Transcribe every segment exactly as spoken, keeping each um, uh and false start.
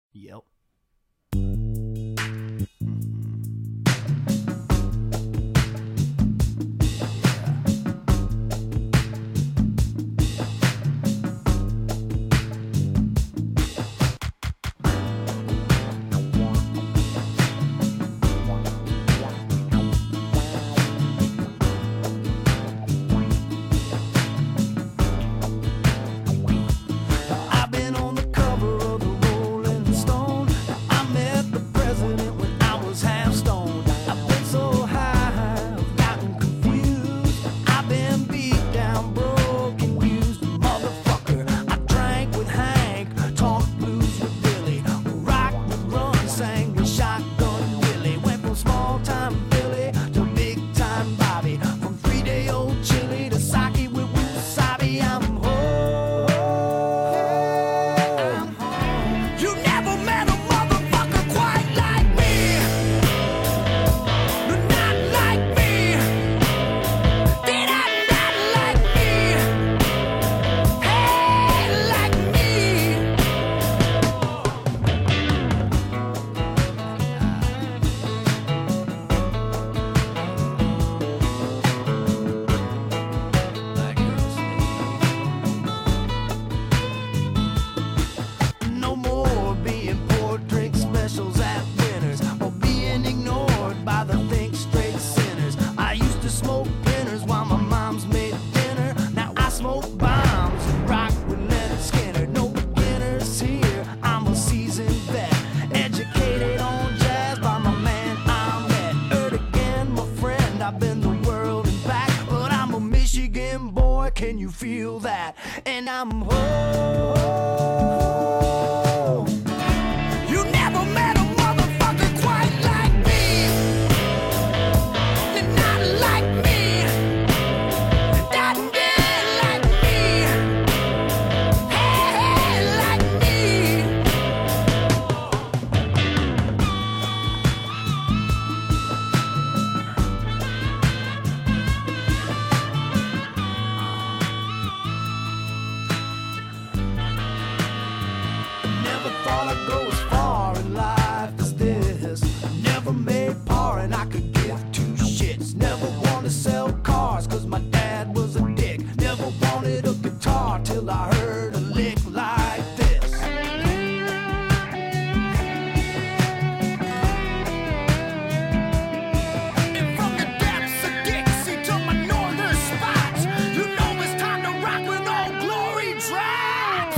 Yep. Can you feel that? And I'm home. You never met a motherfucker quite like me. You're not like me. Not dead like me. Hey, hey, like me. Never thought I'd go as far in life as this. Never made par and I could give two shits. Never wanted to sell cars cause my dad was a dick. Never wanted a guitar till I heard a lick like this. And from the depths of Dixie to my northern spots, you know it's time to rock when all glory drops.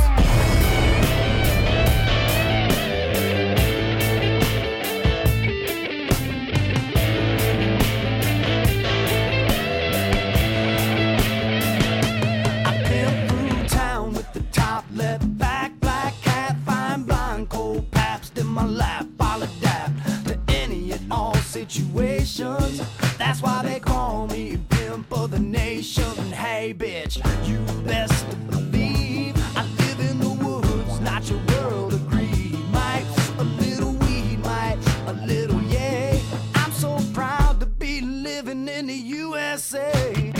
Situations. That's why they call me pimp of the nation. Hey bitch, you best to believe I live in the woods, not your world of greed. Might a little weed, might a little yay. I'm so proud to be living in the U S A.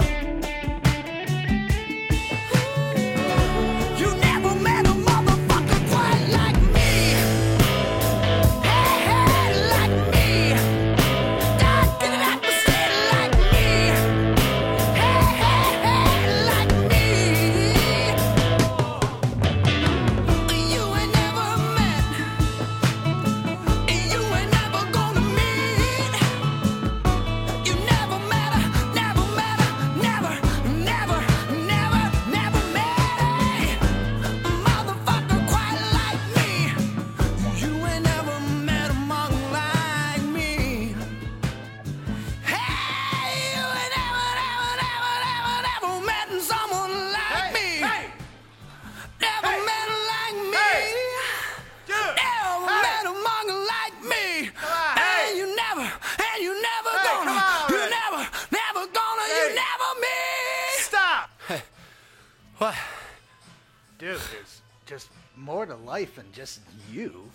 What? Dude, there's just more to life than just you.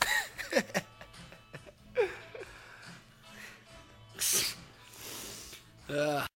uh.